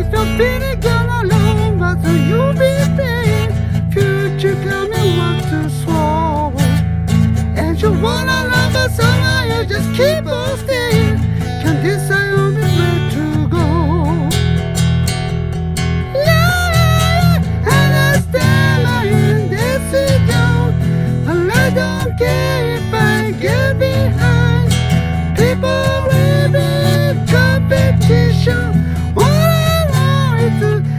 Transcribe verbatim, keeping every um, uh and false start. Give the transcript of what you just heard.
Just feeling gone alone, but you'll be there. Future coming, what to swallow. And you wanna love but somehow you just keep on staying. Can't decide on the way to go. Yeah, and I stand my hand as it goes. But I don't care if I get behind. People live in competition. All I want is to